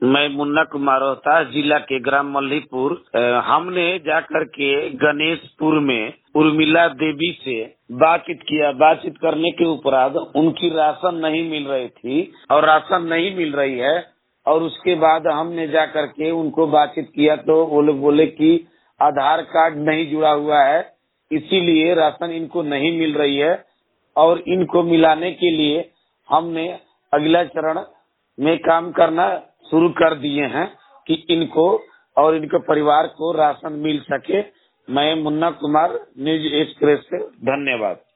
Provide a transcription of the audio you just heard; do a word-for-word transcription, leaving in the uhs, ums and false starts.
मैं मुन्ना कुमार रोहतास जिला के ग्राम मल्लीपुर। अ, हमने जाकर के गणेशपुर में उर्मिला देवी से बातचीत किया। बातचीत करने के उपरांत उनकी राशन नहीं मिल रही थी और राशन नहीं मिल रही है, और उसके बाद हमने जाकर के उनको बातचीत किया तो वो लोग बोले कि आधार कार्ड नहीं जुड़ा हुआ है, इसीलिए राशन इनको नहीं मिल रही है। और इनको मिलाने के लिए हमने अगला चरण में काम करना शुरू कर दिए हैं कि इनको और इनके परिवार को राशन मिल सके। मैं मुन्ना कुमार, न्यूज एक्सप्रेस से, धन्यवाद।